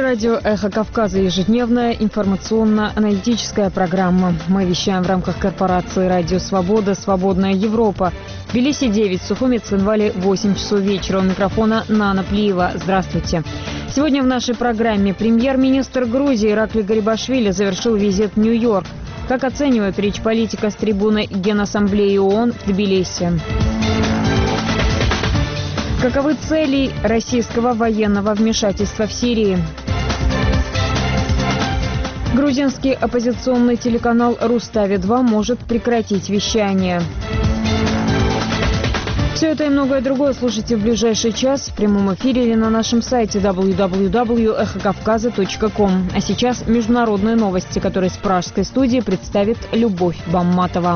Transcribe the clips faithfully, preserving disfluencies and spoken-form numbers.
радио «Эхо Кавказа» ежедневная информационно-аналитическая программа. Мы вещаем в рамках корпорации «Радио Свобода», «Свободная Европа». В Тбилиси девять, в Сухуми, Цхинвале восемь часов вечера. У микрофона Нана Плиева. Здравствуйте. Сегодня в нашей программе премьер-министр Грузии Иракли Гарибашвили завершил визит в Нью-Йорк. Как оценивают речь политика с трибуны Генассамблеи ООН в Тбилиси? Каковы цели российского военного вмешательства в Сирии? Грузинский оппозиционный телеканал «Рустави-два» может прекратить вещание. Все это и многое другое слушайте в ближайший час в прямом эфире или на нашем сайте дабл ю дабл ю дабл ю точка эхо кавказа точка ком. А сейчас международные новости, которые с пражской студии представит Любовь Бамматова.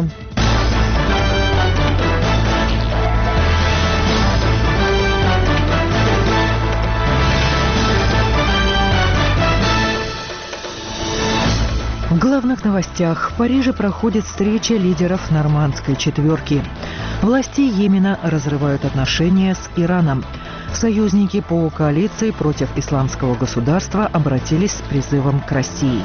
В главных новостях. В Париже проходит встреча лидеров нормандской четверки. Власти Йемена разрывают отношения с Ираном. Союзники по коалиции против исламского государства обратились с призывом к России.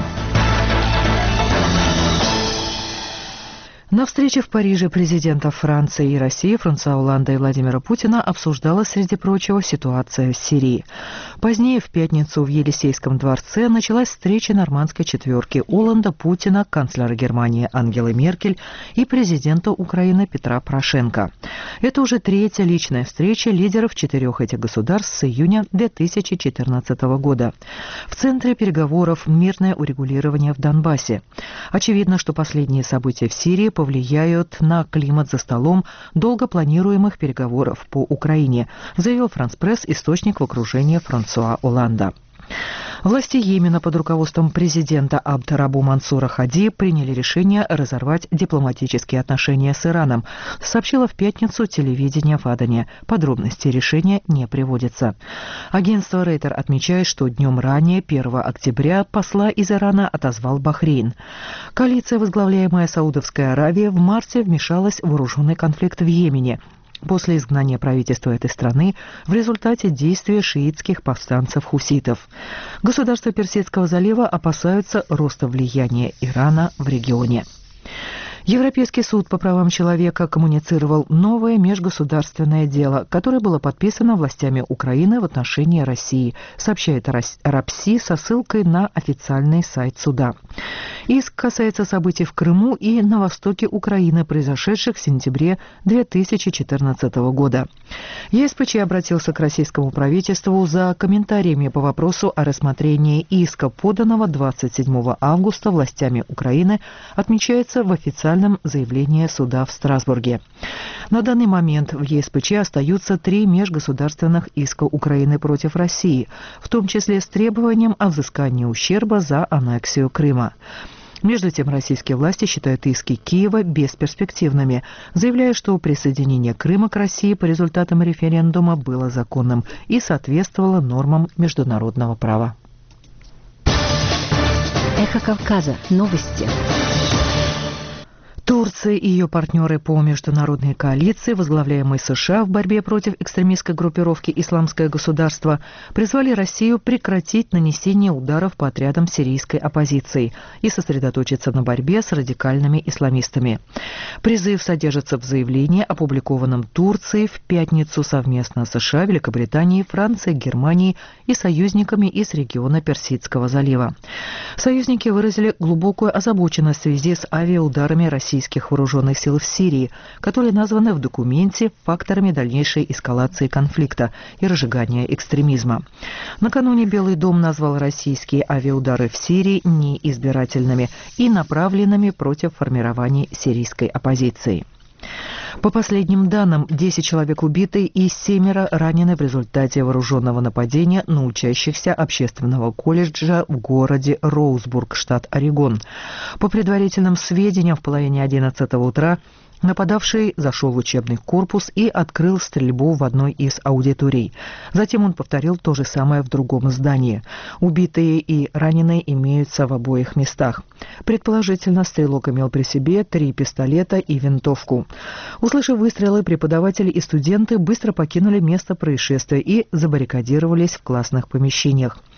На встрече в Париже президентов Франции и России Франсуа Олланда и Владимира Путина обсуждалась, среди прочего, ситуация в Сирии. Позднее, в пятницу, в Елисейском дворце началась встреча нормандской четверки Олланда, Путина, канцлера Германии Ангелы Меркель и президента Украины Петра Порошенко. Это уже третья личная встреча лидеров четырех этих государств с июня две тысячи четырнадцатого года. В центре переговоров мирное урегулирование в Донбассе. Очевидно, что последние события в Сирии повлияют на климат за столом долго планируемых переговоров по Украине, заявил Франс Пресс, источник в окружении Франсуа Олланда. Власти Йемена под руководством президента Абд-Рабу Мансура Хади приняли решение разорвать дипломатические отношения с Ираном, сообщило в пятницу телевидение в Адане. Подробности решения не приводятся. Агентство Рейтер отмечает, что днем ранее, первого октября, посла из Ирана отозвал Бахрейн. Коалиция, возглавляемая Саудовской Аравией, в марте вмешалась в вооруженный конфликт в Йемене после изгнания правительства этой страны в результате действия шиитских повстанцев-хуситов. Государства Персидского залива опасаются роста влияния Ирана в регионе. Европейский суд по правам человека коммуницировал новое межгосударственное дело, которое было подписано властями Украины в отношении России, сообщает Рапси со ссылкой на официальный сайт суда. Иск касается событий в Крыму и на востоке Украины, произошедших в сентябре две тысячи четырнадцатого года. ЕСПЧ обратился к российскому правительству за комментариями по вопросу о рассмотрении иска, поданного двадцать седьмого августа властями Украины, отмечается в официальном заявлении суда в Страсбурге. На данный момент в ЕСПЧ остаются три межгосударственных иска Украины против России, в том числе с требованием о взыскании ущерба за аннексию Крыма. Между тем, российские власти считают иски Киева бесперспективными, заявляя, что присоединение Крыма к России по результатам референдума было законным и соответствовало нормам международного права. Эхо Кавказа. Новости. Турция и ее партнеры по международной коалиции, возглавляемой США в борьбе против экстремистской группировки «Исламское государство», призвали Россию прекратить нанесение ударов по отрядам сирийской оппозиции и сосредоточиться на борьбе с радикальными исламистами. Призыв содержится в заявлении, опубликованном Турцией в пятницу совместно с США, Великобританией, Францией, Германией и союзниками из региона Персидского залива. Союзники выразили глубокую озабоченность в связи с авиаударами России российских вооруженных сил в Сирии, которые названы в документе факторами дальнейшей эскалации конфликта и разжигания экстремизма. Накануне Белый дом назвал российские авиаудары в Сирии неизбирательными и направленными против формирований сирийской оппозиции. По последним данным, десять человек убиты и семеро ранены в результате вооруженного нападения на учащихся общественного колледжа в городе Роузбург, штат Орегон. По предварительным сведениям, в половине одиннадцатого утра нападавший зашел в учебный корпус и открыл стрельбу в одной из аудиторий. Затем он повторил то же самое в другом здании. Убитые и раненые имеются в обоих местах. Предположительно, стрелок имел при себе три пистолета и винтовку. Услышав выстрелы, преподаватели и студенты быстро покинули место происшествия и забаррикадировались в классных помещениях.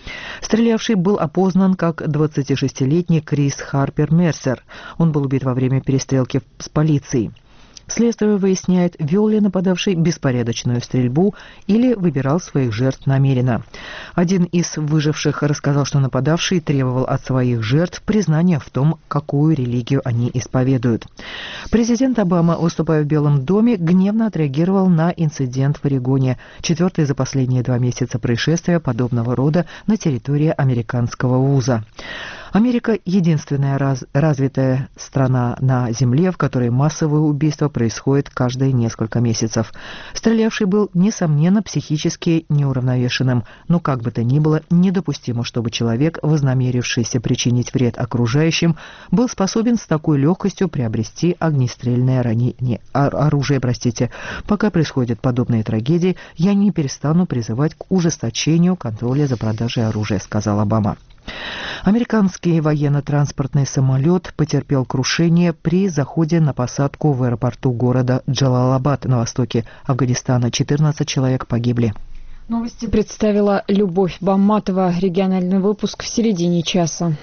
Стрелявший был опознан как двадцатишестилетний Крис Харпер Мерсер. Он был убит во время перестрелки с полицией. Следствие выясняет, вел ли нападавший беспорядочную стрельбу или выбирал своих жертв намеренно. Один из выживших рассказал, что нападавший требовал от своих жертв признания в том, какую религию они исповедуют. Президент Обама, выступая в Белом доме, гневно отреагировал на инцидент в Орегоне, четвертое за последние два месяца происшествия подобного рода на территории американского вуза. Америка – единственная раз, развитая страна на Земле, в которой массовые убийства происходят каждые несколько месяцев. Стрелявший был, несомненно, психически неуравновешенным, но как бы то ни было, недопустимо, чтобы человек, вознамерившийся причинить вред окружающим, был способен с такой легкостью приобрести огнестрельное ранение, оружие. Простите. Пока происходят подобные трагедии, я не перестану призывать к ужесточению контроля за продажей оружия, сказал Обама. Американский военно-транспортный самолет потерпел крушение при заходе на посадку в аэропорту города Джалалабад на востоке Афганистана. четырнадцать человек погибли. Новости представила Любовь Бамматова. Региональный выпуск в середине часа.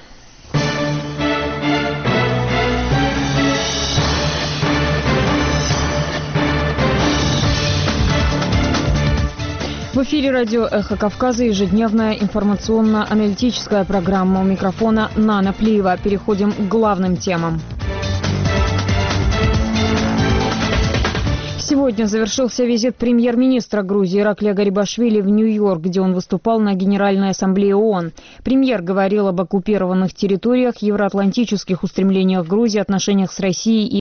В эфире радио «Эхо Кавказа» ежедневная информационно-аналитическая программа. У микрофона Нана Плиева. Переходим к главным темам. Сегодня завершился визит премьер-министра Грузии Ираклия Гарибашвили в Нью-Йорк, где он выступал на Генеральной ассамблее ООН. Премьер говорил об оккупированных территориях, евроатлантических устремлениях Грузии, отношениях с Россией и